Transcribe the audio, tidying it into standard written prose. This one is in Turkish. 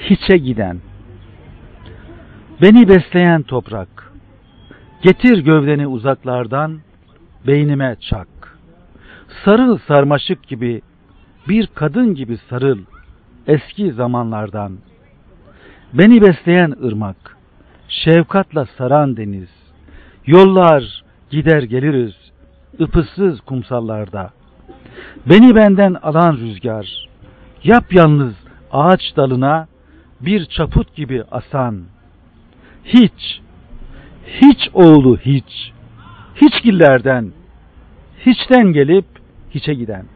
hiçe giden. Beni besleyen toprak, getir gövdeni uzaklardan, beynime çak. Sarıl sarmaşık gibi, bir kadın gibi sarıl, eski zamanlardan. Beni besleyen ırmak, şefkatla saran deniz, yollar gider geliriz, ıpıssız kumsallarda. Beni benden alan rüzgar, yapyalnız ağaç dalına bir çaput gibi asan. Hiç oğlu hiç, hiçgillerden, hiçten gelip hiçe giden.